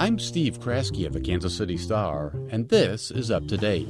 I'm Steve Kraske of the Kansas City Star, and this is Up to Date.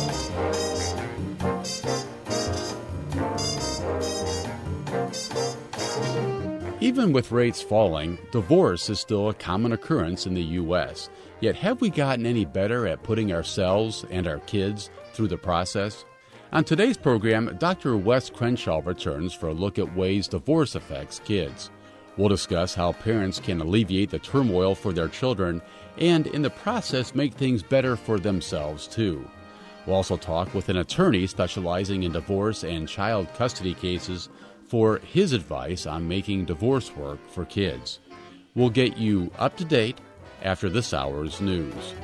Even with rates falling, divorce is still a common occurrence in the U.S. Yet have we gotten any better at putting ourselves and our kids through the process? On today's program, Dr. Wes Crenshaw returns for a look at ways divorce affects kids. We'll discuss how parents can alleviate the turmoil for their children and, in the process, make things better for themselves, too. We'll also talk with an attorney specializing in divorce and child custody cases for his advice on making divorce work for kids. We'll get you up to date after this hour's news.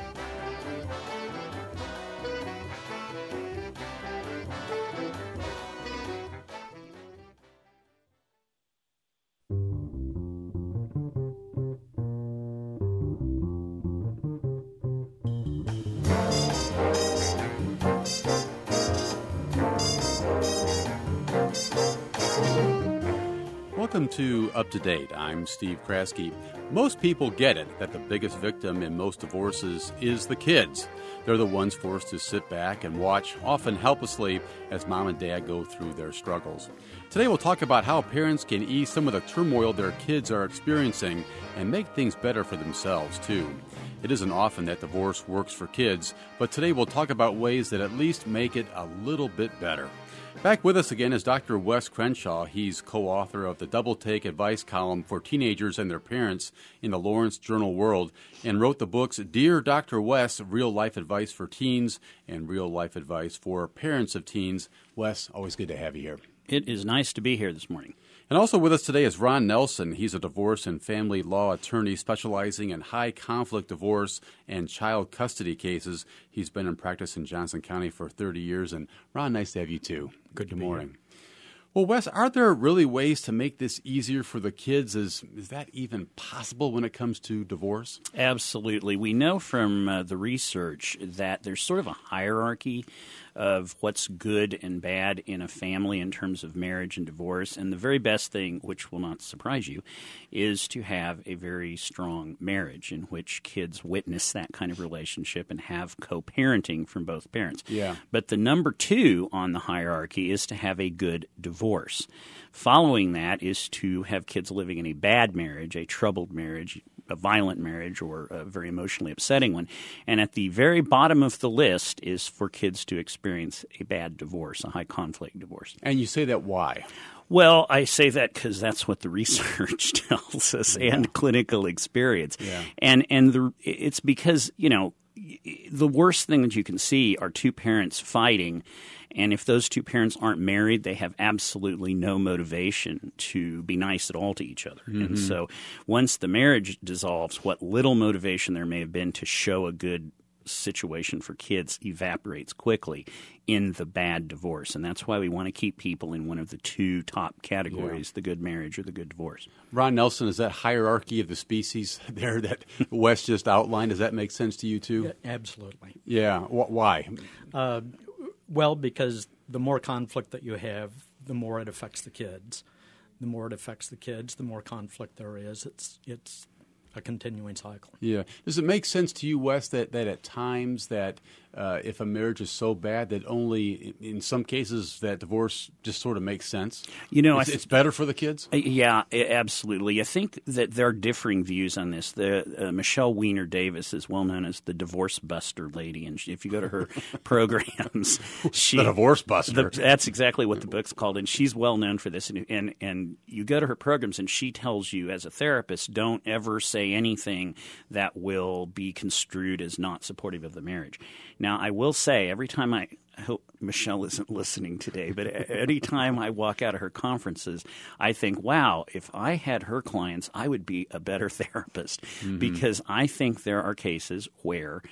Welcome to Up to Date. I'm Steve Kraske. Most people get it that the biggest victim in most divorces is the kids. They're the ones forced to sit back and watch, often helplessly, as mom and dad go through their struggles. Today we'll talk about how parents can ease some of the turmoil their kids are experiencing and make things better for themselves, too. It isn't often that divorce works for kids, but today we'll talk about ways that at least make it a little bit better. Back with us again is Dr. Wes Crenshaw. He's co-author of the Double Take advice column for teenagers and their parents in the Lawrence Journal World and wrote the books Dear Dr. Wes, Real Life Advice for Teens and Real Life Advice for Parents of Teens. Wes, always good to have you here. It is nice to be here this morning. And also with us today is Ron Nelson. He's a divorce and family law attorney specializing in high-conflict divorce and child custody cases. He's been in practice in Johnson County for 30 years. And Ron, nice to have you too. Good morning. Well, Wes, are there really ways to make this easier for the kids? Is that even possible when it comes to divorce? Absolutely. We know from the research that there's sort of a hierarchy of what's good and bad in a family in terms of marriage and divorce. And the very best thing, which will not surprise you, is to have a very strong marriage in which kids witness that kind of relationship and have co-parenting from both parents. Yeah. But the number two on the hierarchy is to have a good divorce. Following that is to have kids living in a bad marriage, a troubled marriage, a violent marriage, or a very emotionally upsetting one. And at the very bottom of the list is for kids to experience a bad divorce, a high-conflict divorce. And you say that why? Well, I say that because that's what the research tells us and clinical experience. Yeah. And it's because, the worst thing that you can see are two parents fighting, and if those two parents aren't married, they have absolutely no motivation to be nice at all to each other. Mm-hmm. And so once the marriage dissolves, what little motivation there may have been to show a good situation for kids evaporates quickly in the bad divorce. And that's why we want to keep people in one of the two top categories, the good marriage or the good divorce. Ron Nelson, is that hierarchy of the species there that Wes just outlined, does that make sense to you too? Yeah, absolutely. Yeah. Why? Well, because the more conflict that you have, the more it affects the kids. The more it affects the kids, the more conflict there is. It's a continuing cycle. Yeah. Does it make sense to you, Wes, that at times that if a marriage is so bad that only in some cases that divorce just sort of makes sense? It's better for the kids? Yeah, absolutely. I think that there are differing views on this. Michelle Weiner Davis is well known as the divorce buster lady, and if you go to her programs, the divorce buster. That's exactly what the book's called, and she's well known for this. And you go to her programs, and she tells you as a therapist, don't ever say anything that will be construed as not supportive of the marriage. Now, I will say every time I hope Michelle isn't listening today, but any time I walk out of her conferences, I think, wow, if I had her clients, I would be a better therapist because I think there are cases where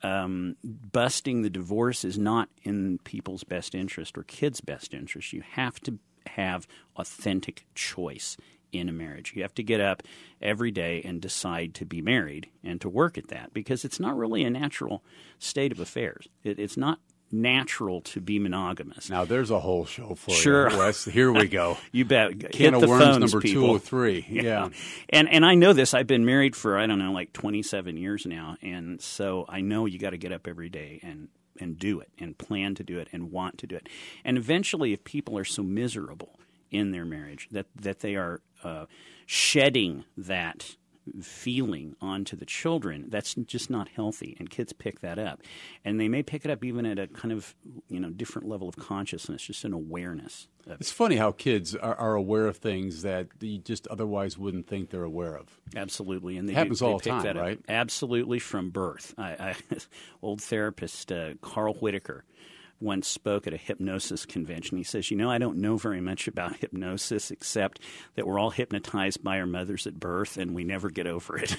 busting the divorce is not in people's best interest or kids' best interest. You have to have authentic choice in a marriage. You have to get up every day and decide to be married and to work at that because it's not really a natural state of affairs. It's not natural to be monogamous. Now, there's a whole show for Sure. you, Wes. Here we go. You bet. Can Hit of the Worms phones, number people. 203. Yeah. And I know this. I've been married for, I don't know, like 27 years now. And so I know you got to get up every day and do it and plan to do it and want to do it. And eventually, if people are so miserable in their marriage that they are shedding that feeling onto the children, that's just not healthy, and kids pick that up, and they may pick it up even at a kind of different level of consciousness, just an awareness of It's funny how kids are aware of things that you just otherwise wouldn't think they're aware of. Absolutely, and they happens all the pick time, that up. right? Absolutely, from birth. Old therapist Carl Whitaker once spoke at a hypnosis convention. He says, I don't know very much about hypnosis except that we're all hypnotized by our mothers at birth and we never get over it.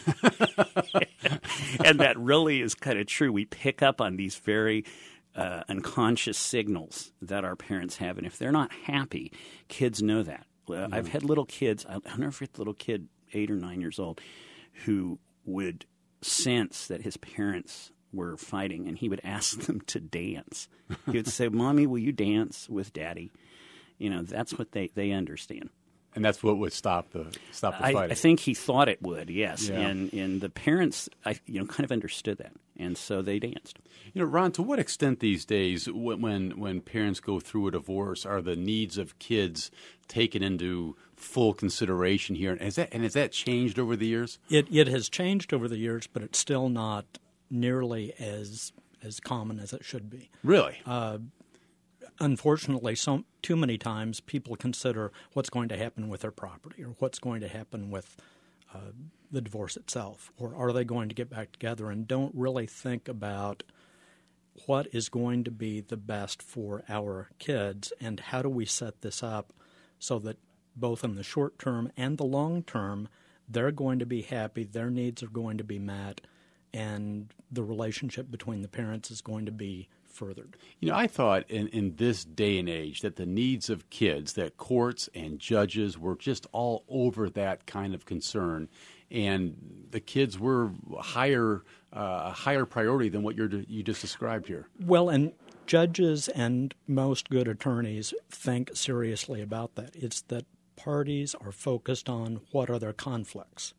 And that really is kind of true. We pick up on these very unconscious signals that our parents have. And if they're not happy, kids know that. I've had little kids, I'll never forget the little kid, 8 or 9 years old, who would sense that his parents were fighting, and he would ask them to dance. He would say, "Mommy, will you dance with Daddy?" That's what they understand. And that's what would stop the fighting. I think he thought it would, yes. Yeah. And the parents, kind of understood that, and so they danced. Ron, to what extent these days, when parents go through a divorce, are the needs of kids taken into full consideration here? And has that changed over the years? It has changed over the years, but it's still not nearly as common as it should be. Really? Unfortunately, too many times people consider what's going to happen with their property or what's going to happen with the divorce itself, or are they going to get back together, and don't really think about what is going to be the best for our kids and how do we set this up so that both in the short term and the long term they're going to be happy, their needs are going to be met, and the relationship between the parents is going to be furthered. I thought in this day and age that the needs of kids, that courts and judges were just all over that kind of concern, and the kids were a higher priority than what you just described here. Well, and judges and most good attorneys think seriously about that. It's that parties are focused on what are their conflicts.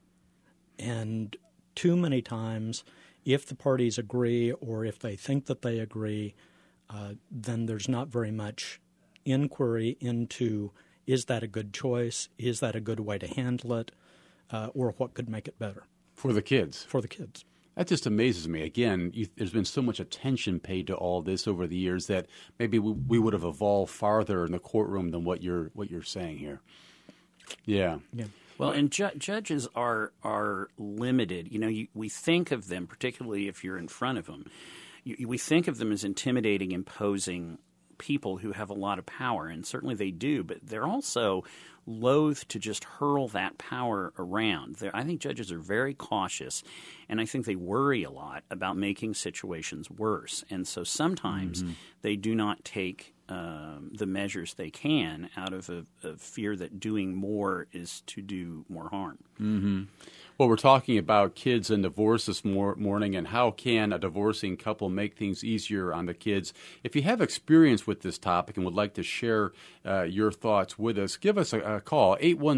And too many times, if the parties agree or if they think that they agree, then there's not very much inquiry into, is that a good choice? Is that a good way to handle it? Or what could make it better? For the kids. For the kids. That just amazes me. Again, there's been so much attention paid to all this over the years that maybe we would have evolved farther in the courtroom than what you're saying here. Yeah. Well, and judges are limited. We think of them, particularly if you're in front of them, we think of them as intimidating, imposing people who have a lot of power, and certainly they do, but they're also loath to just hurl that power around. I think judges are very cautious, and I think they worry a lot about making situations worse. And so sometimes they do not take the measures they can out of a fear that doing more is to do more harm. Mm-hmm. Well, we're talking about kids and divorce this morning, and how can a divorcing couple make things easier on the kids. If you have experience with this topic and would like to share your thoughts with us, give us a call,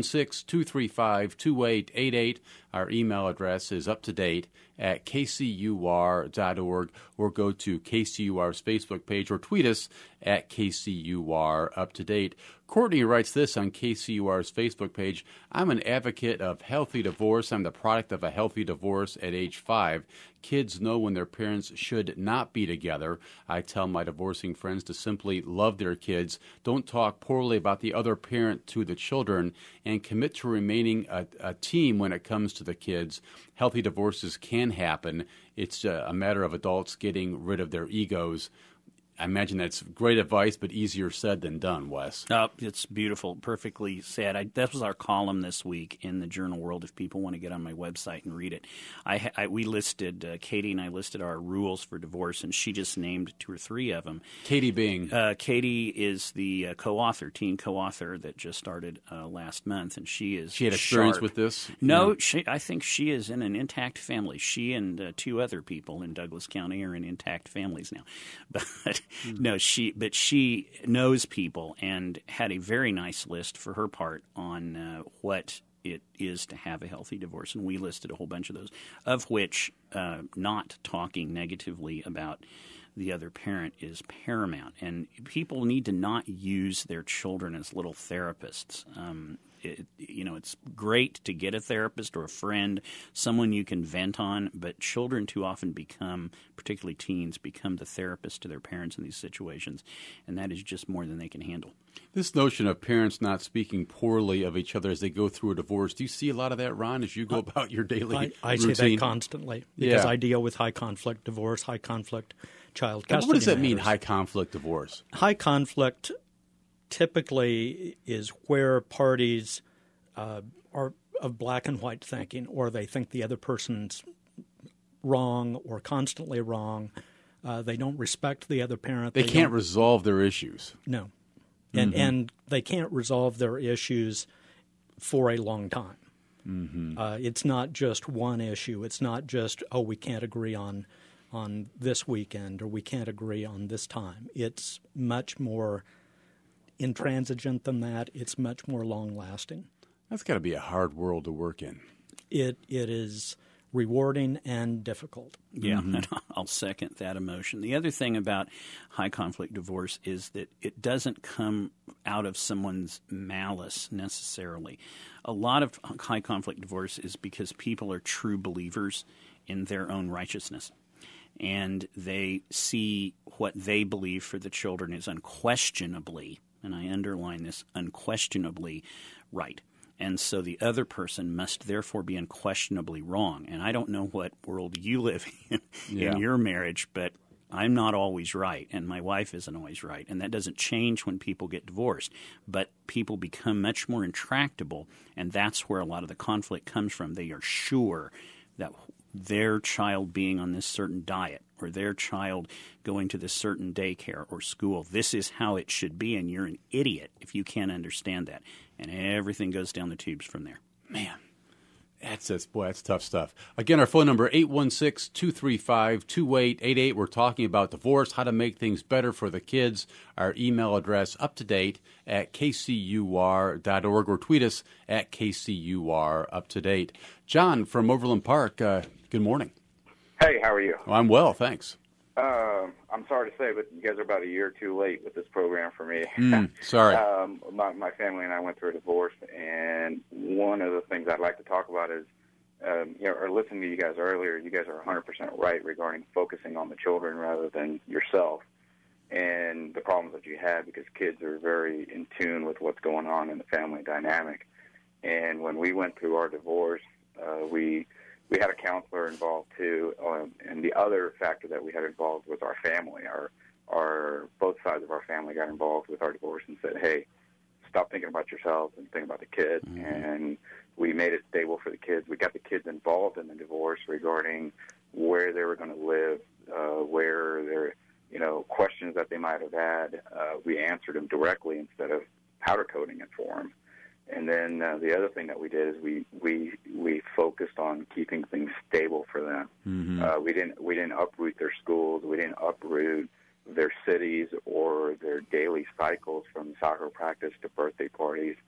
816-235-2888. Our email address is up to date at kcur.org, or go to KCUR's Facebook page or tweet us at KCUR Up to Date. Courtney writes this on KCUR's Facebook page: "I'm an advocate of healthy divorce. I'm the product of a healthy divorce at age 5. Kids know when their parents should not be together. I tell my divorcing friends to simply love their kids, don't talk poorly about the other parent to the children, and commit to remaining a team when it comes to the kids. Healthy divorces can happen. It's a matter of adults getting rid of their egos." I imagine that's great advice, but easier said than done, Wes. It's beautiful, perfectly said. That was our column this week in the Journal World. If people want to get on my website and read it, we listed Katie and I listed our rules for divorce, and she just named 2 or 3 of them. Katie being Katie is the teen co-author that just started last month, and she had experience sharp with this. No, I think she is in an intact family. She and 2 other people in Douglas County are in intact families now, but. No, she knows people and had a very nice list for her part on what it is to have a healthy divorce, and we listed a whole bunch of those, of which not talking negatively about the other parent is paramount. And people need to not use their children as little therapists. It's great to get a therapist or a friend, someone you can vent on, but children too often particularly teens, become the therapist to their parents in these situations, and that is just more than they can handle. This notion of parents not speaking poorly of each other as they go through a divorce, do you see a lot of that, Ron, as you go about your daily I routine? see that constantly because I deal with high-conflict divorce, high-conflict child custody. What does that mean, matters. high-conflict divorce? High conflict typically is where parties are of black and white thinking, or they think the other person's wrong or constantly wrong. They don't respect the other parent. They can't resolve their issues. No. And they can't resolve their issues for a long time. Mm-hmm. It's not just one issue. It's not just, we can't agree on this weekend or we can't agree on this time. It's much more intransigent than that. It's much more long-lasting. That's got to be a hard world to work in. It is rewarding and difficult. Yeah, and I'll second that emotion. The other thing about high-conflict divorce is that it doesn't come out of someone's malice necessarily. A lot of high-conflict divorce is because people are true believers in their own righteousness, and they see what they believe for the children is unquestionably, and I underline this, unquestionably right. And so the other person must therefore be unquestionably wrong. And I don't know what world you live in your marriage, but I'm not always right, and my wife isn't always right. And that doesn't change when people get divorced. But people become much more intractable, and that's where a lot of the conflict comes from. They are sure that their child being on this certain diet or their child going to this certain daycare or school, this is how it should be, and you're an idiot if you can't understand that. And everything goes down the tubes from there. Man, that's tough stuff. Again, our phone number, 816-235-2888. We're talking about divorce, how to make things better for the kids. Our email address, uptodate at kcur.org, or tweet us at kcur_uptodate. John from Overland Park, good morning. Hey, how are you? Oh, I'm well, thanks. I'm sorry to say, but you guys are about a year too late with this program for me. Sorry. My family and I went through a divorce, and one of the things I'd like to talk about is, or listening to you guys earlier, you guys are 100% right regarding focusing on the children rather than yourself and the problems that you had, because kids are very in tune with what's going on in the family dynamic. And when we went through our divorce, we had a counselor involved too, and the other factor that we had involved was our family. Our both sides of our family got involved with our divorce and said, "Hey, stop thinking about yourselves and think about the kids." Mm-hmm. And we made it stable for the kids. We got the kids involved in the divorce regarding where they were going to live, where their questions that they might have had. We answered them directly instead of powder coating it for them. And then the other thing that we did is we focused on keeping things stable for them. Mm-hmm. We didn't uproot their schools. We didn't uproot their cities or their daily cycles, from soccer practice to birthday parties.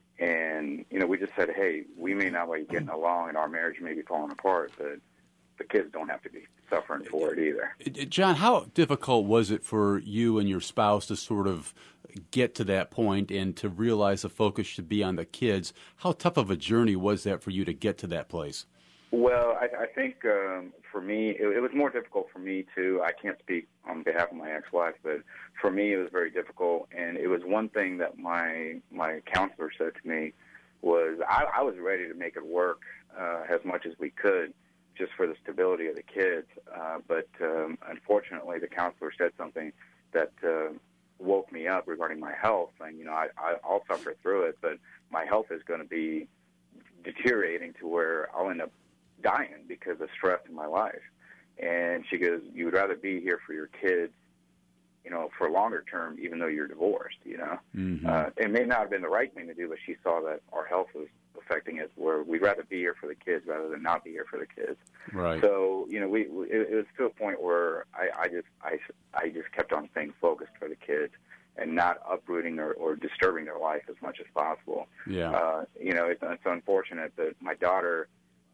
And we just said, hey, we may not be getting along, and our marriage may be falling apart, but the kids don't have to be suffering for it either. John, how difficult was it for you and your spouse to sort of get to that point and to realize the focus should be on the kids? How tough of a journey was that for you to get to that place? Well, I think for me, it was more difficult for me too. I can't speak on behalf of my ex-wife, but for me it was very difficult. And it was one thing that my counselor said to me was I was ready to make it work as much as we could, just for the stability of the kids. But unfortunately, the counselor said something that woke me up regarding my health, and I'll suffer through it, but my health is going to be deteriorating to where I'll end up dying because of stress in my life. And she goes, you would rather be here for your kids, for longer term, even though you're divorced, Mm-hmm. It may not have been the right thing to do, but she saw that our health was affecting us, where we'd rather be here for the kids rather than not be here for the kids. Right. So, it was to a point where I just kept on staying focused for the kids and not uprooting or disturbing their life as much as possible. Yeah. It's unfortunate that my daughter,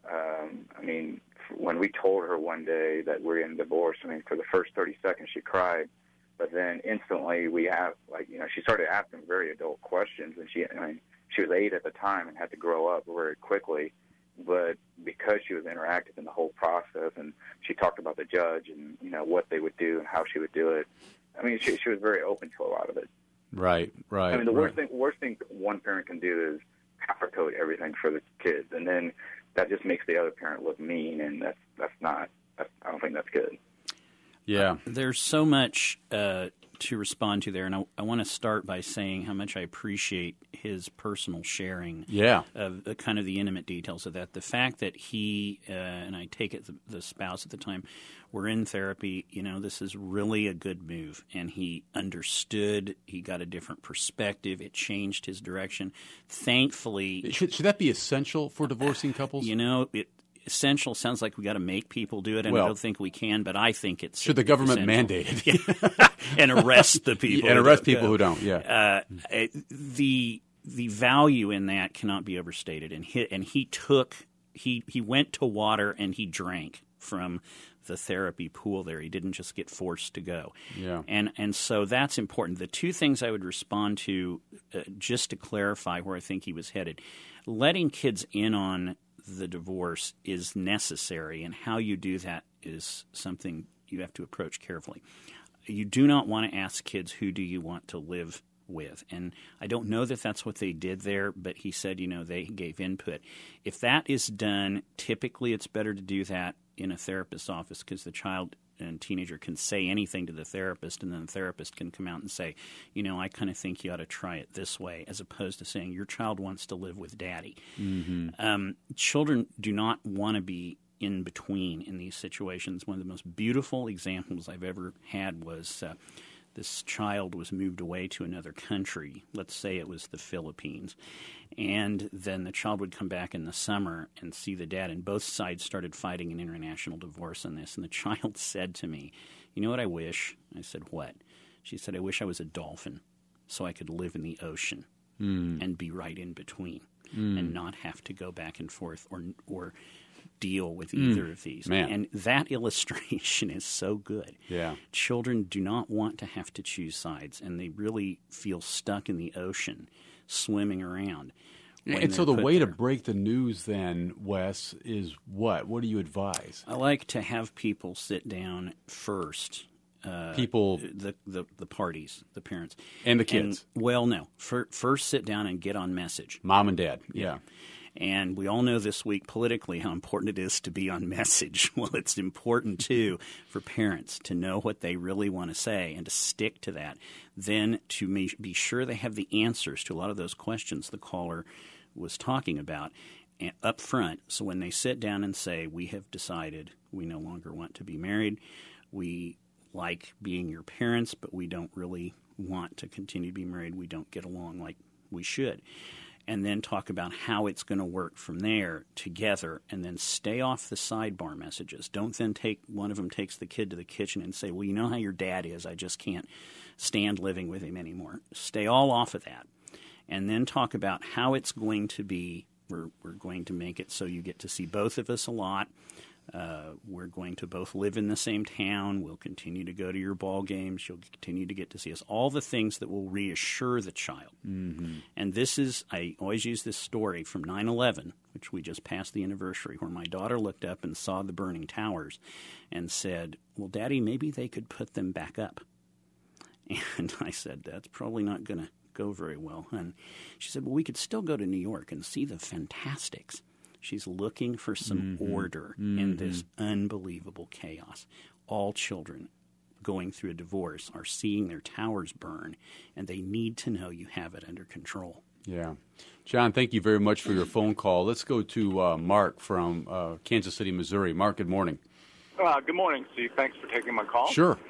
when we told her one day that we're in divorce, for the first 30 seconds she cried, but then instantly she started asking very adult questions, and she was 8 at the time and had to grow up very quickly, but because she was interactive in the whole process, and she talked about the judge and, what they would do and how she would do it, she was very open to a lot of it. Right. The worst thing one parent can do is copper-coat everything for the kids, and then that just makes the other parent look mean, and I don't think that's good. Yeah. There's so much to respond to there, and I want to start by saying how much I appreciate his personal sharing of kind of the intimate details of that. The fact that he, and I take it the spouse at the time, were in therapy, this is really a good move. And he understood, he got a different perspective, it changed his direction. Thankfully... Should that be essential for divorcing couples? Essential sounds like we got to make people do it, and I don't think we can, but I think it's should the government essential. mandate it and arrest the people who don't. Yeah, the value in that cannot be overstated. And he went to water and he drank from the therapy pool there. He didn't just get forced to go. Yeah, and so that's important. The two things I would respond to, just to clarify where I think he was headed, letting kids in on the divorce is necessary, and how you do that is something you have to approach carefully. You do not want to ask kids, who do you want to live with? And I don't know that that's what they did there, but he said, they gave input. If that is done, typically it's better to do that in a therapist's office, because the child and teenager can say anything to the therapist, and then the therapist can come out and say, I kind of think you ought to try it this way, as opposed to saying your child wants to live with daddy. Mm-hmm. Children do not want to be in between in these situations. One of the most beautiful examples I've ever had was this child was moved away to another country. Let's say it was the Philippines. And then the child would come back in the summer and see the dad, and both sides started fighting an international divorce on this. And the child said to me, you know what I wish? I said, what? She said, I wish I was a dolphin so I could live in the ocean and be right in between and not have to go back and forth or deal with either of these. Man. And that illustration is so good. Yeah. Children do not want to have to choose sides, and they really feel stuck in the ocean swimming around. And so the way to break the news then, Wes, is what? What do you advise? I like to have people sit down first. The parties, the parents. And the kids. No. First sit down and get on message. Mom and dad, yeah. And we all know this week politically how important it is to be on message. Well, it's important, too, for parents to know what they really want to say and to stick to that. Then to be sure they have the answers to a lot of those questions the caller was talking about up front. So when they sit down and say, we have decided we no longer want to be married, we like being your parents, but we don't really want to continue to be married, we don't get along like we should. And then talk about how it's going to work from there together, and then stay off the sidebar messages. Don't then one of them takes the kid to the kitchen and say, well, you know how your dad is. I just can't stand living with him anymore. Stay all off of that. And then talk about how it's going to be. We're going to make it so you get to see both of us a lot. We're going to both live in the same town. We'll continue to go to your ball games. You'll continue to get to see us. All the things that will reassure the child. Mm-hmm. And I always use this story from 9/11, which we just passed the anniversary, where my daughter looked up and saw the burning towers and said, well, Daddy, maybe they could put them back up. And I said, that's probably not going to go very well. And she said, well, we could still go to New York and see the Fantastics. She's looking for some order in this unbelievable chaos. All children going through a divorce are seeing their towers burn, and they need to know you have it under control. Yeah. John, thank you very much for your phone call. Let's go to Mark from Kansas City, Missouri. Mark, good morning. Good morning, Steve. Thanks for taking my call. Sure.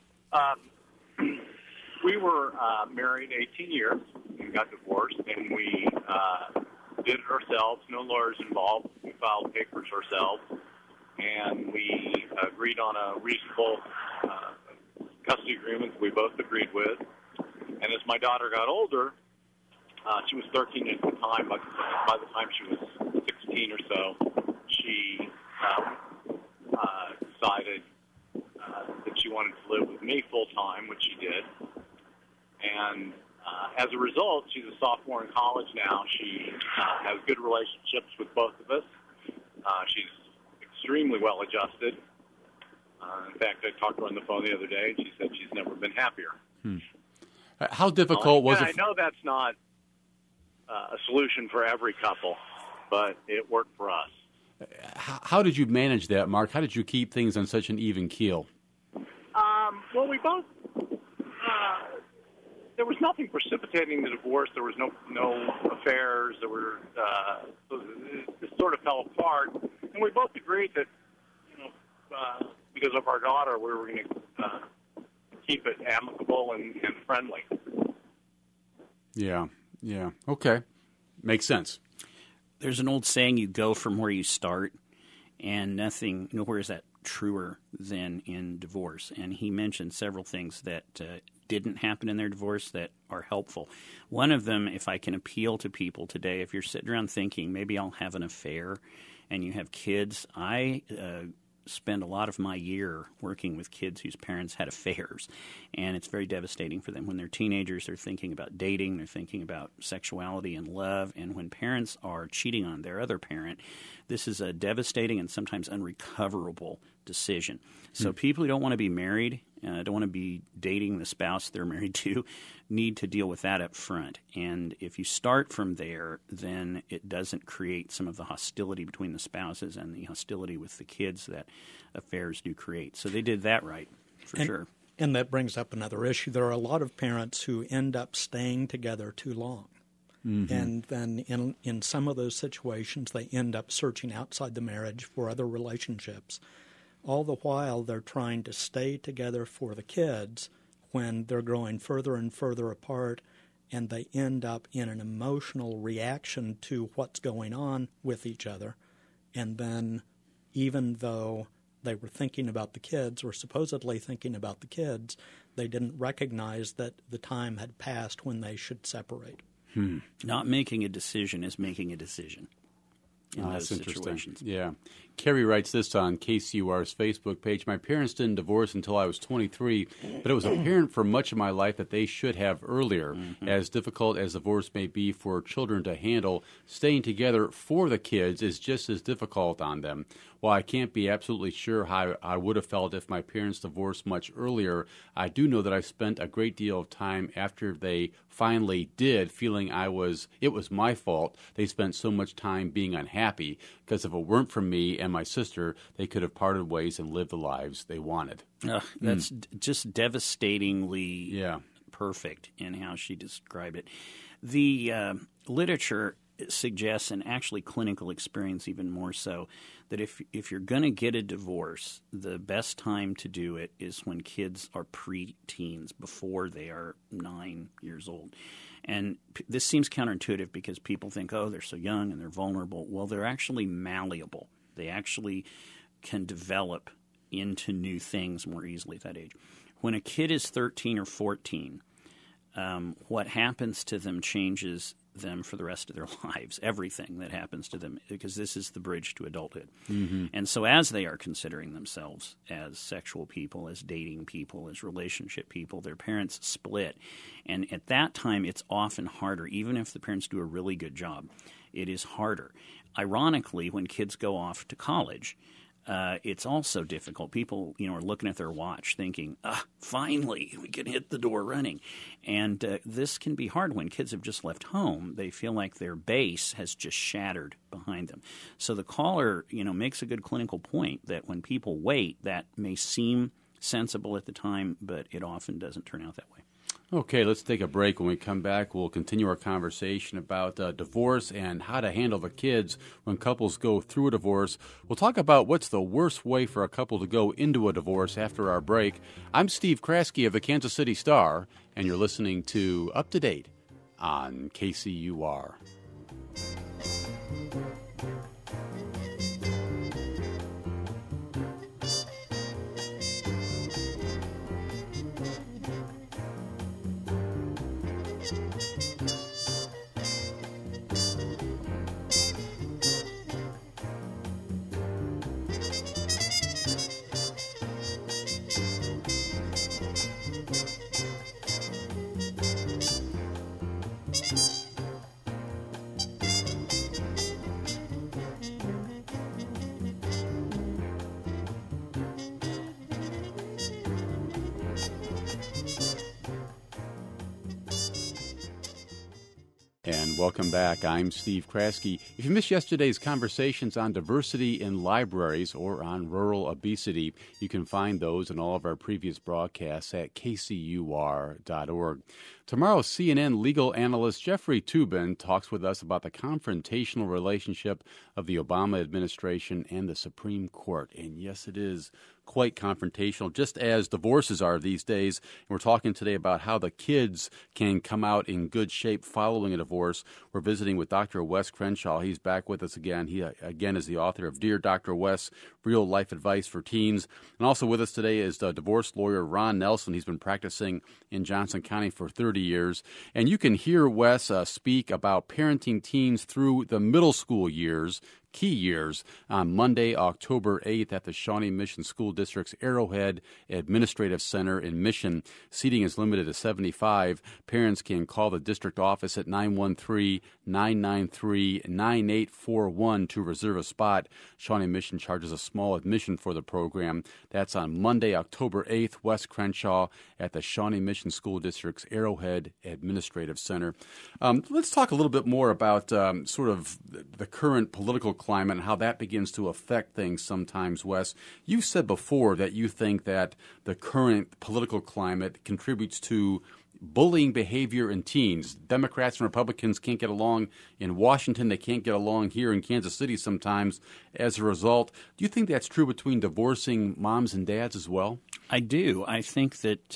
We were married 18 years and got divorced, and we did it ourselves, no lawyers involved. We filed papers ourselves, and we agreed on a reasonable custody agreement that we both agreed with. And as my daughter got older, she was 13 at the time, but by the time she was 16 or so, she decided that she wanted to live with me full-time, which she did. And as a result, she's a sophomore in college now. She has good relationships with both of us. She's extremely well-adjusted. In fact, I talked to her on the phone the other day, and she said she's never been happier. How difficult was it? I know that's not a solution for every couple, but it worked for us. How did you manage that, Mark? How did you keep things on such an even keel? Well, we both. There was nothing precipitating the divorce. There was no affairs. There were. It sort of fell apart, and we both agreed that, because of our daughter, we were going to keep it amicable and friendly. Yeah. Okay. Makes sense. There's an old saying, you go from where you start, and nowhere is that truer than in divorce. And he mentioned several things that didn't happen in their divorce that are helpful. One of them, if I can appeal to people today, if you're sitting around thinking, maybe I'll have an affair, and you have kids, I spend a lot of my year working with kids whose parents had affairs, and it's very devastating for them. When they're teenagers, they're thinking about dating, they're thinking about sexuality and love, and when parents are cheating on their other parent, this is a devastating and sometimes unrecoverable decision. So people who don't want to be married, don't want to be dating the spouse they're married to, need to deal with that up front. And if you start from there, then it doesn't create some of the hostility between the spouses and the hostility with the kids that affairs do create. So they did that right, for sure. And that brings up another issue. There are a lot of parents who end up staying together too long. Mm-hmm. And then in some of those situations, they end up searching outside the marriage for other relationships. All the while, they're trying to stay together for the kids when they're growing further and further apart, and they end up in an emotional reaction to what's going on with each other. And then even though they were thinking about the kids, or supposedly thinking about the kids, they didn't recognize that the time had passed when they should separate. Not making a decision is making a decision in those situations. Yeah. Kerry writes this on KCUR's Facebook page. My parents didn't divorce until I was 23, but it was apparent for much of my life that they should have earlier. Mm-hmm. As difficult as divorce may be for children to handle, staying together for the kids is just as difficult on them. While I can't be absolutely sure how I would have felt if my parents divorced much earlier, I do know that I spent a great deal of time after they finally did feeling it was my fault. They spent so much time being unhappy because if it weren't for me and my sister, they could have parted ways and lived the lives they wanted. That's just devastatingly perfect in how she described it. The literature suggests, and actually clinical experience even more so, that if you're going to get a divorce, the best time to do it is when kids are pre-teens, before they are 9 years old. And this seems counterintuitive because people think, oh, they're so young and they're vulnerable. Well, they're actually malleable. They actually can develop into new things more easily at that age. When a kid is 13 or 14, what happens to them changes them for the rest of their lives, everything that happens to them, because this is the bridge to adulthood. Mm-hmm. And so as they are considering themselves as sexual people, as dating people, as relationship people, their parents split. And at that time, it's often harder, even if the parents do a really good job, it is harder. Ironically, when kids go off to college, it's also difficult. People, are looking at their watch thinking, finally, we can hit the door running. And this can be hard when kids have just left home. They feel like their base has just shattered behind them. So the caller, makes a good clinical point that when people wait, that may seem sensible at the time, but it often doesn't turn out that way. Okay, let's take a break. When we come back, we'll continue our conversation about divorce and how to handle the kids when couples go through a divorce. We'll talk about what's the worst way for a couple to go into a divorce after our break. I'm Steve Kraske of the Kansas City Star, and you're listening to Up to Date on KCUR. And welcome back. I'm Steve Kraske. If you missed yesterday's conversations on diversity in libraries or on rural obesity, you can find those in all of our previous broadcasts at kcur.org. Tomorrow, CNN legal analyst Jeffrey Toobin talks with us about the confrontational relationship of the Obama administration and the Supreme Court. And yes, it is quite confrontational, just as divorces are these days. And we're talking today about how the kids can come out in good shape following a divorce. We're visiting with Dr. Wes Crenshaw. He's back with us again. He, again, is the author of Dear Dr. Wes, Real Life Advice for Teens. And also with us today is the divorce lawyer Ron Nelson. He's been practicing in Johnson County for 30 years. And you can hear Wes speak about parenting teens through the middle school years, key years, on Monday, October 8th at the Shawnee Mission School District's Arrowhead Administrative Center in Mission. Seating is limited to 75. Parents can call the district office at 913-993-9841 to reserve a spot. Shawnee Mission charges a small admission for the program. That's on Monday, October 8th, Wes Crenshaw at the Shawnee Mission School District's Arrowhead Administrative Center. Let's talk a little bit more about sort of the current political climate and how that begins to affect things sometimes, Wes. You said before that you think that the current political climate contributes to bullying behavior in teens. Democrats and Republicans can't get along in Washington. They can't get along here in Kansas City sometimes as a result. Do you think that's true between divorcing moms and dads as well? I do. I think that,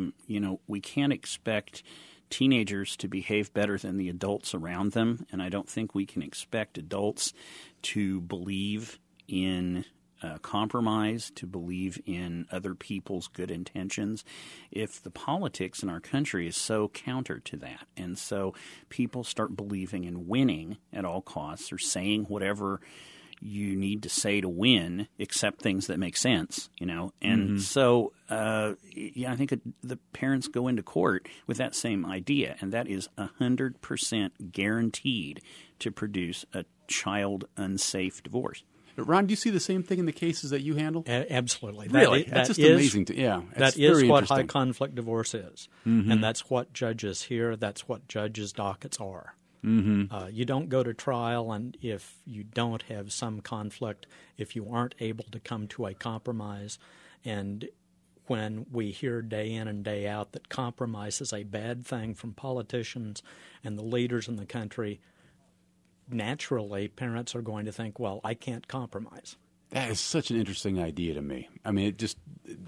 we can't expect teenagers to behave better than the adults around them, and I don't think we can expect adults to believe in compromise, to believe in other people's good intentions, if the politics in our country is so counter to that. And so people start believing in winning at all costs, or saying whatever you need to say to win, except things that make sense, And so, I think the parents go into court with that same idea, and that is 100% guaranteed to produce a child unsafe divorce. Ron, do you see the same thing in the cases that you handle? Absolutely. Really? That's just amazing. That is what high conflict divorce is. Mm-hmm. And that's what judges hear. That's what judges' dockets are. Mm-hmm. You don't go to trial, and if you don't have some conflict, if you aren't able to come to a compromise, and when we hear day in and day out that compromise is a bad thing from politicians and the leaders in the country, naturally parents are going to think, well, I can't compromise. That is such an interesting idea to me. I mean, it just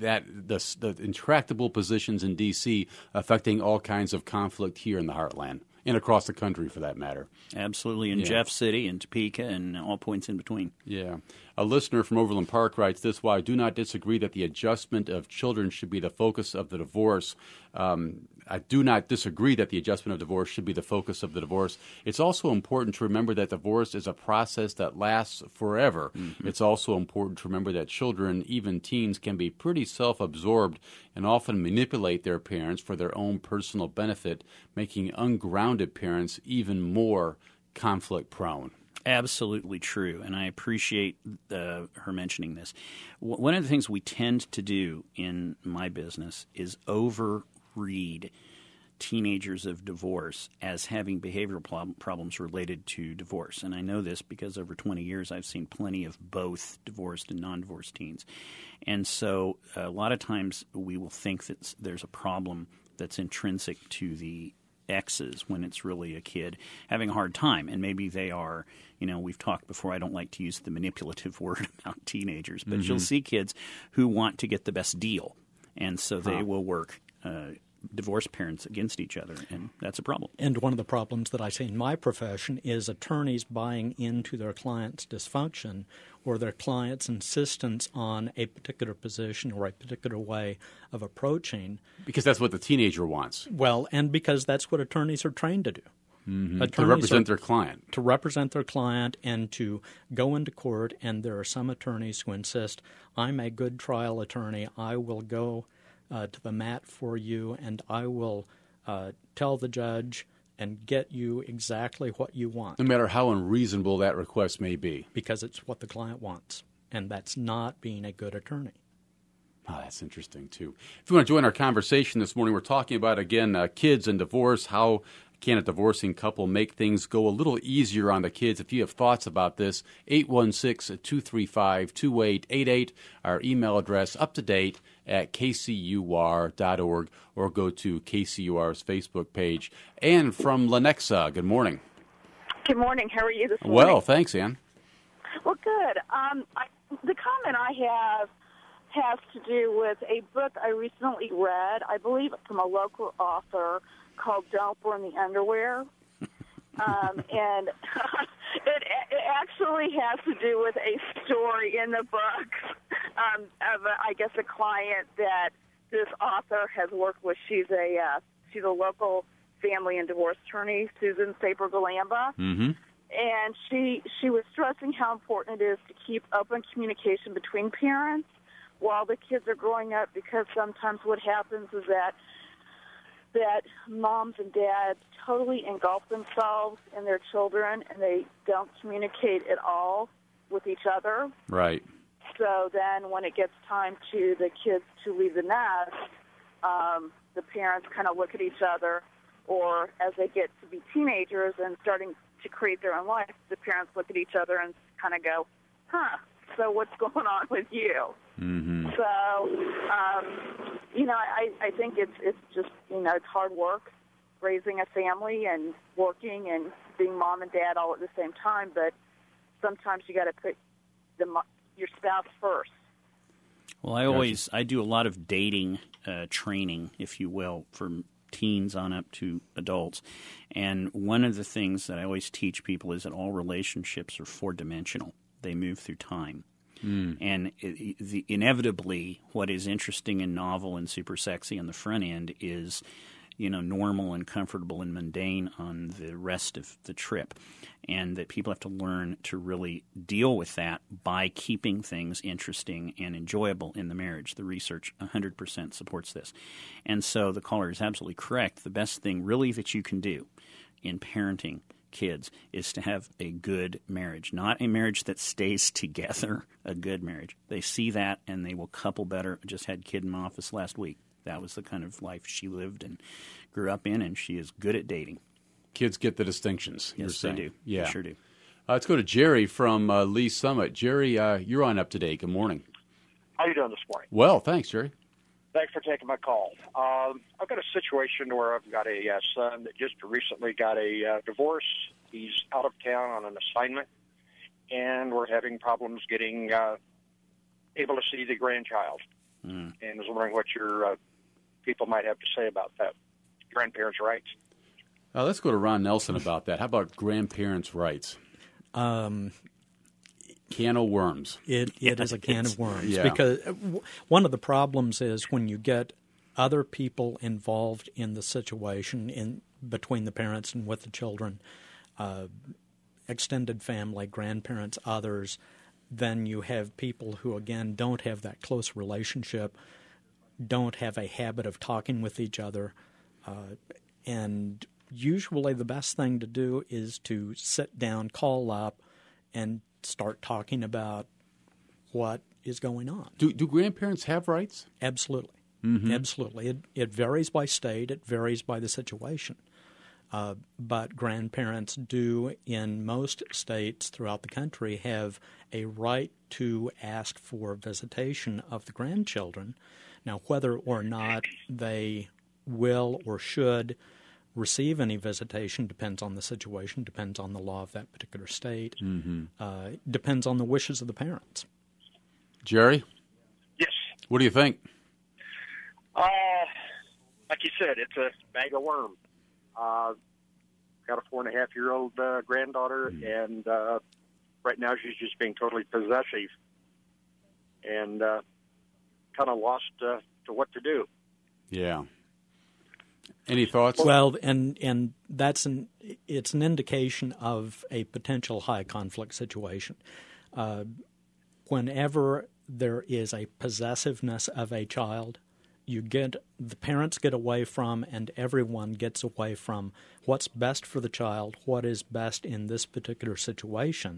the intractable positions in D.C. affecting all kinds of conflict here in the heartland and across the country, for that matter. Absolutely, in Jeff City and Topeka and all points in between. Yeah. A listener from Overland Park writes this: "While I do not disagree that the adjustment of children should be the focus of the divorce, I do not disagree that the adjustment of divorce should be the focus of the divorce. It's also important to remember that divorce is a process that lasts forever. Mm-hmm. It's also important to remember that children, even teens, can be pretty self-absorbed and often manipulate their parents for their own personal benefit, making ungrounded parents even more conflict-prone." Absolutely true, and I appreciate her mentioning this. One of the things we tend to do in my business is overread teenagers of divorce as having behavioral problems related to divorce. And I know this because over 20 years I've seen plenty of both divorced and non-divorced teens. And so a lot of times we will think that there's a problem that's intrinsic to the exes when it's really a kid having a hard time. And maybe they are, we've talked before, I don't like to use the manipulative word about teenagers, but you'll see kids who want to get the best deal. And so they will work divorced parents against each other, and that's a problem. And one of the problems that I see in my profession is attorneys buying into their client's dysfunction or their client's insistence on a particular position or a particular way of approaching. Because that's what the teenager wants. Well, and because that's what attorneys are trained to do. To represent their client. To represent their client and to go into court, and there are some attorneys who insist, I'm a good trial attorney, I will go to the mat for you, and I will tell the judge and get you exactly what you want. No matter how unreasonable that request may be. Because it's what the client wants, and that's not being a good attorney. Oh, that's interesting, too. If you want to join our conversation this morning, we're talking about, again, kids and divorce. How can a divorcing couple make things go a little easier on the kids? If you have thoughts about this, 816-235-2888, our email address, up-to-date at kcur.org, or go to KCUR's Facebook page. Ann from Lenexa, good morning. Good morning. How are you this morning? Well, thanks, Ann. Well, good. The comment I have has to do with a book I recently read, I believe from a local author, called Don't Burn the Underwear. And it actually has to do with a story in the book of, I guess, a client that this author has worked with. She's a local family and divorce attorney, Susan Saber-Galamba. Mm-hmm. And she was stressing how important it is to keep open communication between parents while the kids are growing up, because sometimes what happens is that moms and dads totally engulf themselves in their children, and they don't communicate at all with each other. Right. So then when it gets time to the kids to leave the nest, the parents kind of look at each other, or as they get to be teenagers and starting to create their own life, the parents look at each other and kind of go, so what's going on with you? Mm-hmm. So, I think it's just, it's hard work raising a family and working and being mom and dad all at the same time, but sometimes you got to put your spouse first. Well, I do a lot of dating training, if you will, for teens on up to adults. And one of the things that I always teach people is that all relationships are four-dimensional. They move through time. And inevitably, what is interesting and novel and super sexy on the front end is, normal and comfortable and mundane on the rest of the trip. And that people have to learn to really deal with that by keeping things interesting and enjoyable in the marriage. The research 100% supports this. And so the caller is absolutely correct. The best thing really that you can do in parenting kids is to have a good marriage, not a marriage that stays together, a good marriage. They see that and they will couple better. I just had a kid in my office last week. That was the kind of life she lived and grew up in, and she is good at dating. Kids get the distinctions. Yes, they do. Yeah. They sure do. Let's go to Jerry from Lee Summit. Jerry, you're on Up to Date. Good morning. How are you doing this morning? Well, thanks, Jerry. Thanks for taking my call. I've got a situation where I've got a son that just recently got a divorce. He's out of town on an assignment, and we're having problems getting able to see the grandchild. And I was wondering what your people might have to say about that, grandparents' rights. Let's go to Ron Nelson about that. How about grandparents' rights? Can of worms. It is a can of worms. Yeah. Because one of the problems is when you get other people involved in the situation in between the parents and with the children, extended family, grandparents, others, then you have people who, again, don't have that close relationship, don't have a habit of talking with each other, and usually the best thing to do is to sit down, call up, and start talking about what is going on. Do grandparents have rights? Absolutely. Absolutely. It varies by state. It varies by the situation. But grandparents do, in most states throughout the country, have a right to ask for visitation of the grandchildren. Now, whether or not they will or should receive any visitation depends on the situation, depends on the law of that particular state, depends on the wishes of the parents. Jerry? Yes. What do you think? Like you said, it's a bag of worms. Got a 4.5-year-old granddaughter, and right now she's just being totally possessive, and kind of lost to what to do. Yeah. Any thoughts? Well, and that's it's an indication of a potential high conflict situation. Whenever there is a possessiveness of a child, the parents get away from, and everyone gets away from what's best for the child, what is best in this particular situation,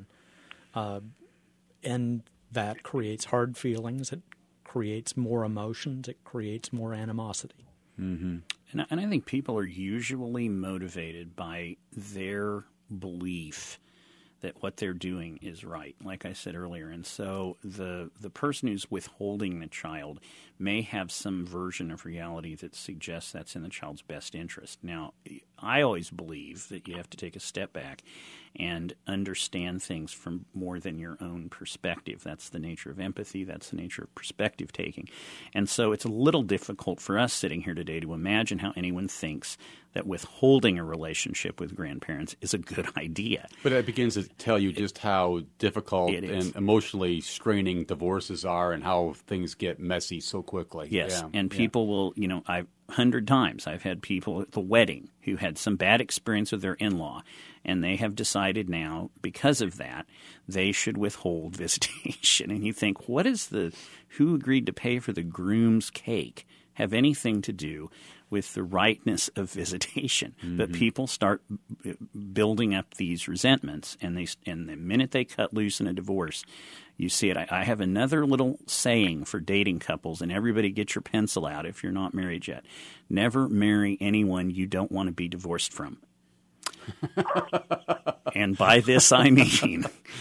and that creates hard feelings. It creates more emotions. It creates more animosity. And I think people are usually motivated by their belief that what they're doing is right, like I said earlier. And so the person who's withholding the child may have some version of reality that suggests that's in the child's best interest. Now, I always believe that you have to take a step back and understand things from more than your own perspective. That's the nature of empathy. That's the nature of perspective taking. And so it's a little difficult for us sitting here today to imagine how anyone thinks that withholding a relationship with grandparents is a good idea. But it begins to tell you just how difficult and emotionally straining divorces are and how things get messy so quickly. Yes, and people will, 100 times I've had people at the wedding who had some bad experience with their in-law, and they have decided now, because of that, they should withhold visitation. And you think, who agreed to pay for the groom's cake have anything to do with the rightness of visitation? But people start building up these resentments, and the minute they cut loose in a divorce, you see it. I have another little saying for dating couples, and everybody get your pencil out if you're not married yet. Never marry anyone you don't want to be divorced from. And by this I mean,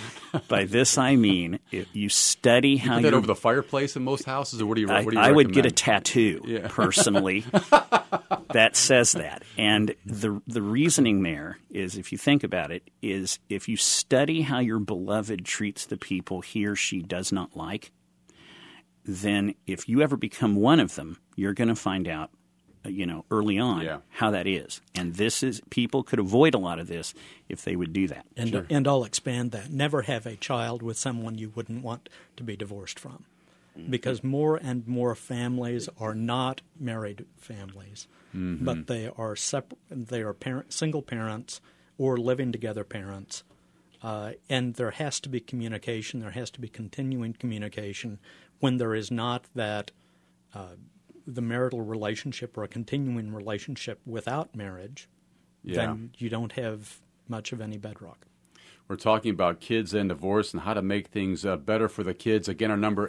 if you study how you put that over the fireplace in most houses, or what do you? I would get a tattoo personally that says that. And the reasoning there is, if you think about it, is if you study how your beloved treats the people he or she does not like, then if you ever become one of them, you're going to find out early on how that is. And people could avoid a lot of this if they would do that. And I'll expand that. Never have a child with someone you wouldn't want to be divorced from. Because more and more families are not married families, but they are separate. They are single parents or living together parents. And there has to be communication. There has to be continuing communication. When there is not that the marital relationship or a continuing relationship without marriage, then you don't have much of any bedrock. We're talking about kids and divorce and how to make things better for the kids. Again, our number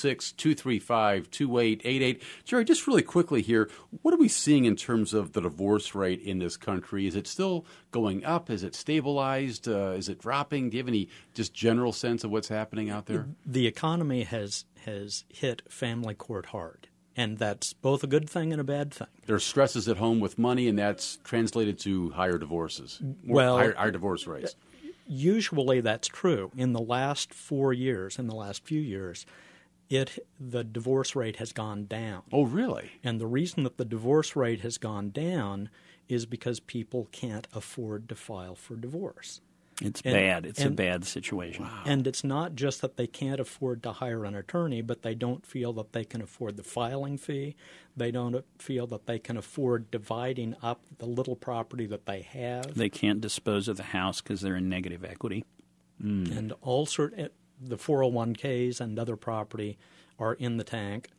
816-235-2888. Jerry, just really quickly here, what are we seeing in terms of the divorce rate in this country? Is it still going up? Is it stabilized? Is it dropping? Do you have any just general sense of what's happening out there? The economy has hit family court hard. And that's both a good thing and a bad thing. There's stresses at home with money, and that's translated to higher divorces, higher divorce rates. Usually that's true. In the last 4 years, in the last few years, the divorce rate has gone down. Oh, really? And the reason that the divorce rate has gone down is because people can't afford to file for divorce. It's bad. It's a bad situation. Wow. And it's not just that they can't afford to hire an attorney, but they don't feel that they can afford the filing fee. They don't feel that they can afford dividing up the little property that they have. They can't dispose of the house because they're in negative equity. And the 401ks and other property are in the tank.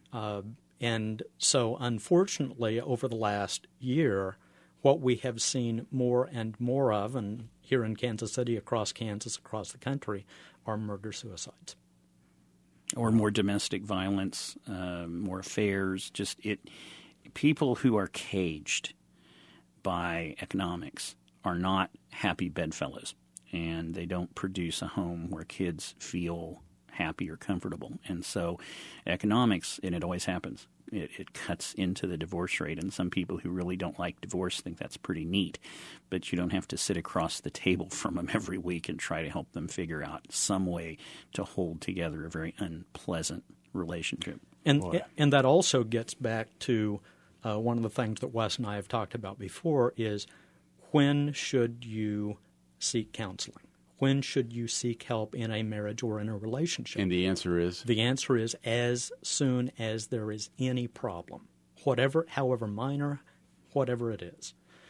And so, unfortunately, over the last year, what we have seen more and more of, and here in Kansas City, across Kansas, across the country, are murder-suicides. Or more domestic violence, more affairs, people who are caged by economics are not happy bedfellows, and they don't produce a home where kids feel happy or comfortable. And so economics, and it always happens, it cuts into the divorce rate. And some people who really don't like divorce think that's pretty neat, but you don't have to sit across the table from them every week and try to help them figure out some way to hold together a very unpleasant relationship. And that also gets back to one of the things that Wes and I have talked about before is when should you seek counseling? When should you seek help in a marriage or in a relationship? And the answer is? The answer is as soon as there is any problem, however minor, whatever it is.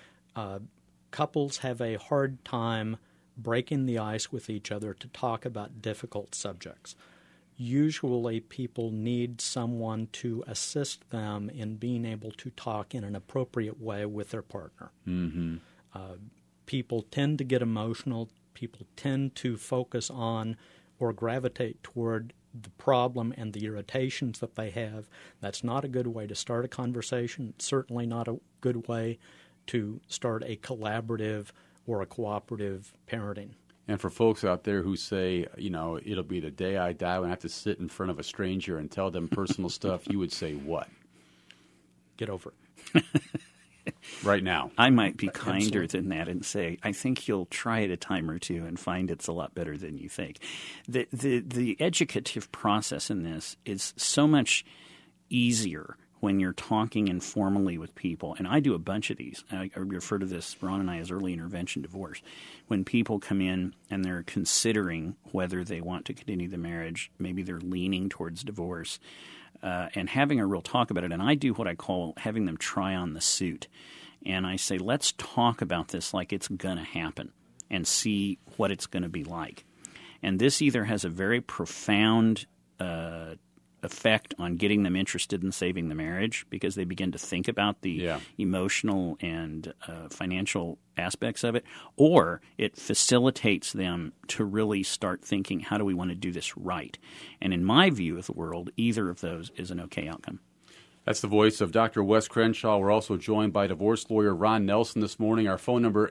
Couples have a hard time breaking the ice with each other to talk about difficult subjects. Usually people need someone to assist them in being able to talk in an appropriate way with their partner. Mm-hmm. People tend to get emotional. People tend to focus on or gravitate toward the problem and the irritations that they have. That's not a good way to start a conversation. It's certainly not a good way to start a collaborative or a cooperative parenting. And for folks out there who say, it'll be the day I die when I have to sit in front of a stranger and tell them personal stuff, you would say what? Get over it. Right now. I might be kinder than that and say, I think you'll try it a time or two and find it's a lot better than you think. The educative process in this is so much easier when you're talking informally with people. And I do a bunch of these. I refer to this, Ron and I, as early intervention divorce. When people come in and they're considering whether they want to continue the marriage, maybe they're leaning towards divorce, and having a real talk about it. And I do what I call having them try on the suit. And I say, let's talk about this like it's going to happen and see what it's going to be like. And this either has a very profound effect on getting them interested in saving the marriage because they begin to think about the emotional and financial aspects of it, or it facilitates them to really start thinking, how do we want to do this right? And in my view of the world, either of those is an okay outcome. That's the voice of Dr. Wes Crenshaw. We're also joined by divorce lawyer Ron Nelson this morning. Our phone number,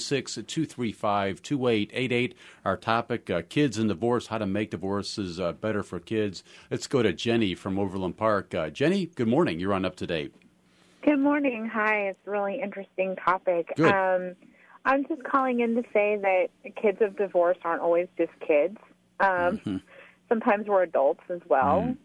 816-235-2888. Our topic, kids and divorce, how to make divorces better for kids. Let's go to Jenny from Overland Park. Jenny, good morning. You're on Up to Date. Good morning. Hi. It's a really interesting topic. Good. I'm just calling in to say that kids of divorce aren't always just kids. Sometimes we're adults as well. Mm.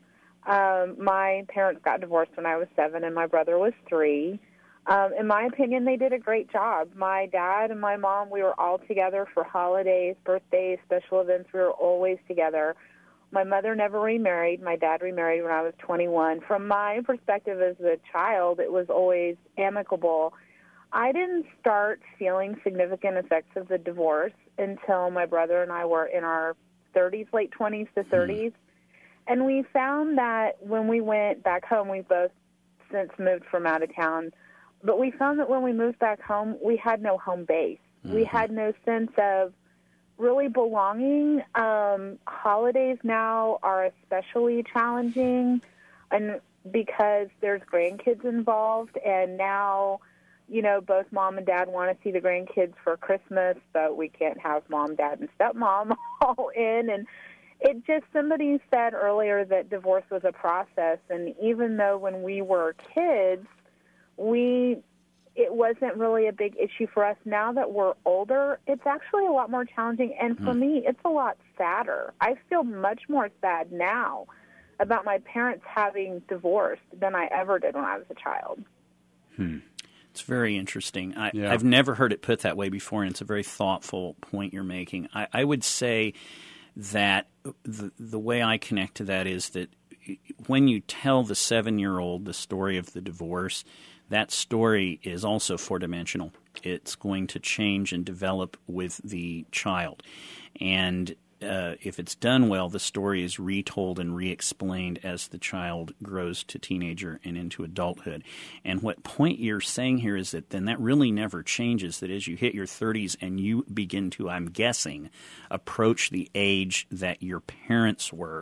My parents got divorced when I was 7 and my brother was 3. In my opinion, they did a great job. My dad and my mom, we were all together for holidays, birthdays, special events. We were always together. My mother never remarried. My dad remarried when I was 21. From my perspective as a child, it was always amicable. I didn't start feeling significant effects of the divorce until my brother and I were in our 30s, late 20s to 30s. And we found that when we went back home, we've both since moved from out of town, but we found that when we moved back home, we had no home base. Mm-hmm. We had no sense of really belonging. Holidays now are especially challenging, and because there's grandkids involved, and now, both mom and dad want to see the grandkids for Christmas, but we can't have mom, dad, and stepmom all in, and somebody said earlier that divorce was a process, and even though when we were kids, it wasn't really a big issue for us. Now that we're older, it's actually a lot more challenging, and for me, it's a lot sadder. I feel much more sad now about my parents having divorced than I ever did when I was a child. It's very interesting. I've never heard it put that way before, and it's a very thoughtful point you're making. I would say that the way I connect to that is that when you tell the 7-year-old the story of the divorce, that story is also four-dimensional. It's going to change and develop with the child. And if it's done well, the story is retold and re-explained as the child grows to teenager and into adulthood. And what point you're saying here is that then that really never changes, that as you hit your 30s and you begin to, I'm guessing, approach the age that your parents were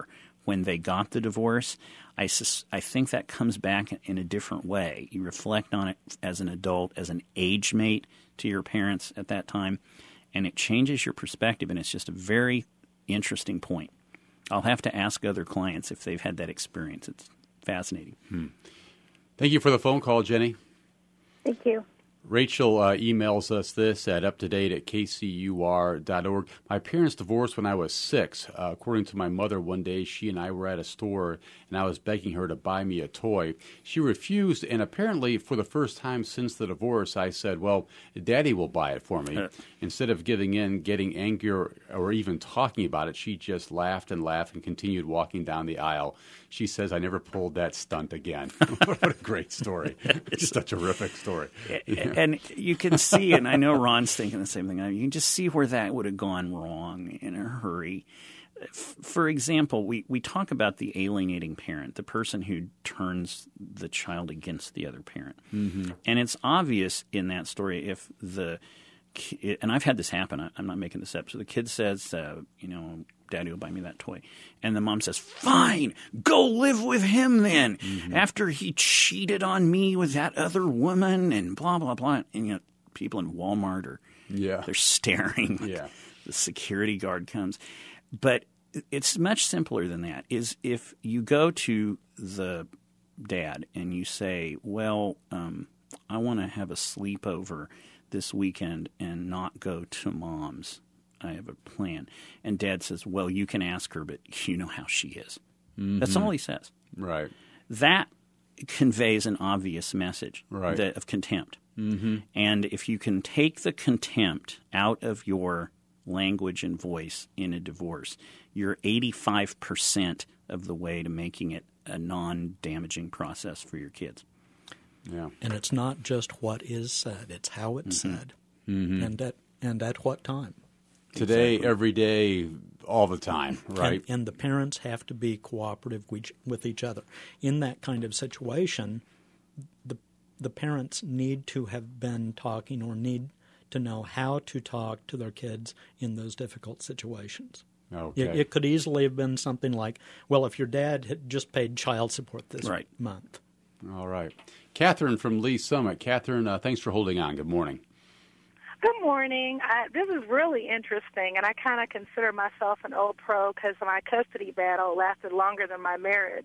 when they got the divorce, I think that comes back in a different way. You reflect on it as an adult, as an age mate to your parents at that time, and it changes your perspective, and it's just a very interesting point. I'll have to ask other clients if they've had that experience. It's fascinating. Thank you for the phone call, Jenny. Thank you. Rachel emails us this at uptodate@kcur.org. My parents divorced when I was 6. According to my mother, one day she and I were at a store, and I was begging her to buy me a toy. She refused, and apparently for the first time since the divorce, I said, well, Daddy will buy it for me. Instead of giving in, getting angry, or even talking about it, she just laughed and continued walking down the aisle. She says, I never pulled that stunt again. What a great story. It's such a terrific story. And you can see, and I know Ron's thinking the same thing, you can just see where that would have gone wrong in a hurry. For example, we talk about the alienating parent, the person who turns the child against the other parent. Mm-hmm. And it's obvious in that story if and I've had this happen, I'm not making this up. So the kid says, Daddy will buy me that toy. And the mom says, fine, go live with him then. Mm-hmm. After he cheated on me with that other woman and blah, blah, blah. And people in Walmart they're staring. Yeah. The security guard comes. But it's much simpler than that. Is if you go to the dad and you say, well, I want to have a sleepover this weekend and not go to Mom's. I have a plan. And Dad says, well, you can ask her, but you know how she is. Mm-hmm. That's all he says. Right. That conveys an obvious message of contempt. Mm-hmm. And if you can take the contempt out of your language and voice in a divorce, you're 85% of the way to making it a non-damaging process for your kids. Yeah. And it's not just what is said, it's how it's said. Mm-hmm. And at what time. Today, every day, all the time, right? And the parents have to be cooperative with each other. In that kind of situation, the parents need to have been talking or need to know how to talk to their kids in those difficult situations. Okay. It could easily have been something like, well, if your dad had just paid child support this month. All right. Catherine from Lee Summit. Catherine, thanks for holding on. Good morning. Good morning. This is really interesting, and I kind of consider myself an old pro because my custody battle lasted longer than my marriage.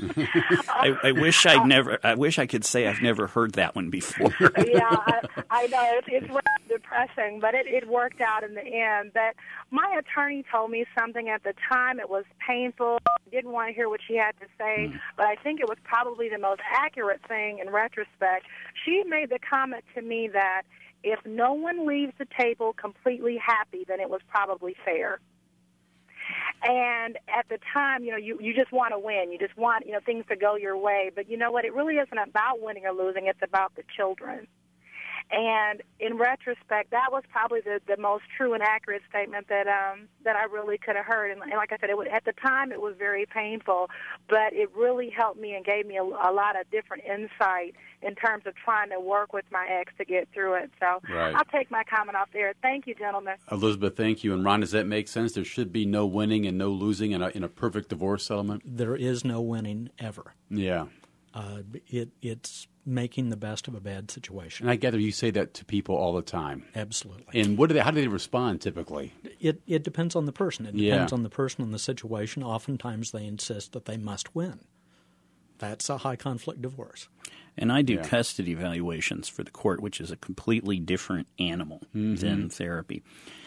I wish I could say I've never heard that one before. Yeah, I know it's really depressing, but it worked out in the end. But my attorney told me something at the time. It was painful. I didn't want to hear what she had to say, but I think it was probably the most accurate thing in retrospect. She made the comment to me that if no one leaves the table completely happy, then it was probably fair. And at the time, you just want to win. You just want, things to go your way. But you know what? It really isn't about winning or losing. It's about the children. And in retrospect, that was probably the most true and accurate statement that I really could have heard. And like I said, at the time it was very painful, but it really helped me and gave me a lot of different insight in terms of trying to work with my ex to get through it. So I'll take my comment off there. Thank you, gentlemen. Elizabeth, thank you. And Ron, does that make sense? There should be no winning and no losing in a perfect divorce settlement? There is no winning ever. Yeah. It's making the best of a bad situation. And I gather you say that to people all the time. Absolutely. And how do they respond typically? It depends on the person. It depends on the person and the situation. Oftentimes they insist that they must win. That's a high conflict divorce. And I do custody evaluations for the court, which is a completely different animal than therapy.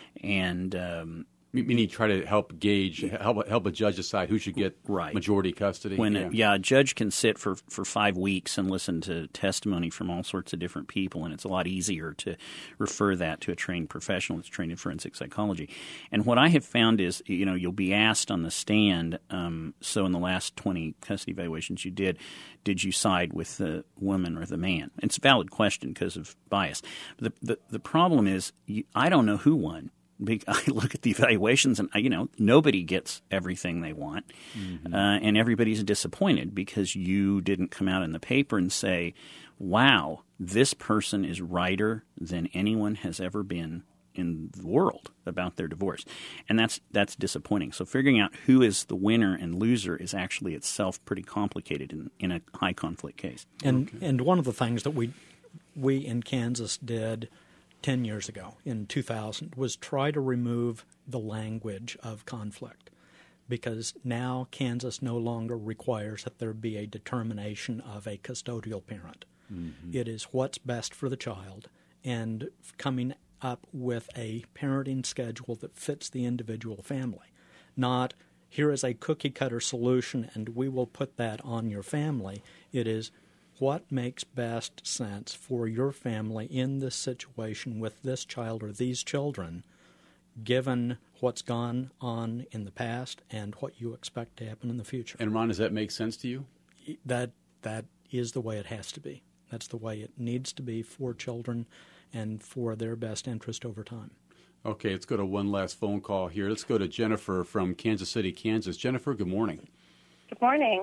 And meaning try to help a judge decide who should get majority custody? A judge can sit for 5 weeks and listen to testimony from all sorts of different people, and it's a lot easier to refer that to a trained professional that's trained in forensic psychology. And what I have found is, you'll be asked on the stand, so in the last 20 custody evaluations you did you side with the woman or the man? It's a valid question because of bias. But the problem is I don't know who won. I look at the evaluations and, nobody gets everything they want. Mm-hmm. And everybody's disappointed because you didn't come out in the paper and say, wow, this person is righter than anyone has ever been in the world about their divorce. And that's disappointing. So figuring out who is the winner and loser is actually itself pretty complicated in a high conflict case. And one of the things that we in Kansas did 10 years ago, in 2000, was try to remove the language of conflict, because now Kansas no longer requires that there be a determination of a custodial parent. Mm-hmm. It is what's best for the child, and coming up with a parenting schedule that fits the individual family. Not, here is a cookie-cutter solution and we will put that on your family. It is, what makes best sense for your family in this situation with this child or these children, given what's gone on in the past and what you expect to happen in the future. And Ron, does that make sense to you? That is the way it has to be. That's the way it needs to be for children and for their best interest over time. Okay, let's go to one last phone call here. Let's go to Jennifer from Kansas City, Kansas. Jennifer, good morning. Good morning.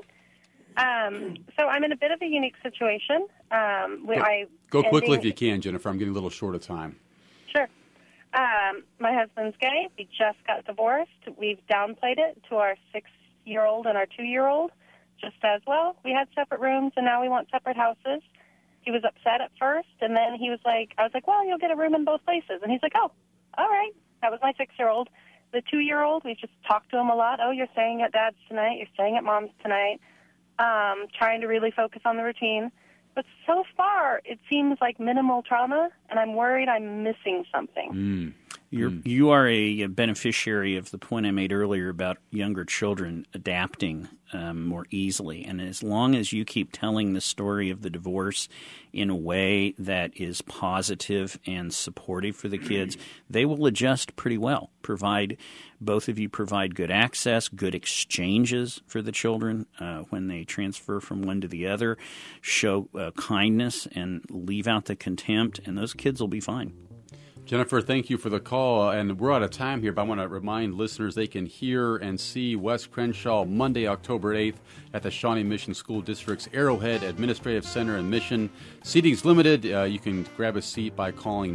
So I'm in a bit of a unique situation. Go quickly if you can, Jennifer. I'm getting a little short of time. Sure. My husband's gay. We just got divorced. We've downplayed it to our 6-year-old and our 2-year-old just as well. We had separate rooms, and now we want separate houses. He was upset at first, and then he was like, I was like, well, you'll get a room in both places. And he's like, oh, all right. That was my 6-year-old. The 2-year-old, we just talked to him a lot. Oh, you're staying at Dad's tonight. You're staying at Mom's tonight. Trying to really focus on the routine. But so far, it seems like minimal trauma, and I'm worried I'm missing something. You are a beneficiary of the point I made earlier about younger children adapting more easily. And as long as you keep telling the story of the divorce in a way that is positive and supportive for the kids, they will adjust pretty well. Both of you provide good access, good exchanges for the children when they transfer from one to the other, show kindness and leave out the contempt, and those kids will be fine. Jennifer, thank you for the call, and we're out of time here, but I want to remind listeners they can hear and see Wes Crenshaw Monday, October 8th at the Shawnee Mission School District's Arrowhead Administrative Center in Mission. Seating's limited. You can grab a seat by calling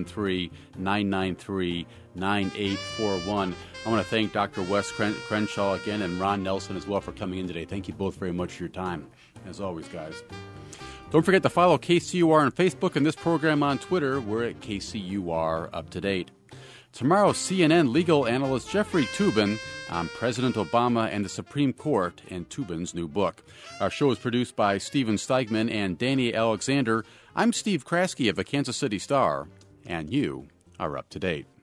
913-993-9841. I want to thank Dr. Wes Crenshaw again and Ron Nelson as well for coming in today. Thank you both very much for your time, as always, guys. Don't forget to follow KCUR on Facebook and this program on Twitter. We're at KCUR Up to Date. Tomorrow, CNN legal analyst Jeffrey Toobin on President Obama and the Supreme Court and Toobin's new book. Our show is produced by Steven Steigman and Danny Alexander. I'm Steve Kraske of the Kansas City Star, and you are up to date.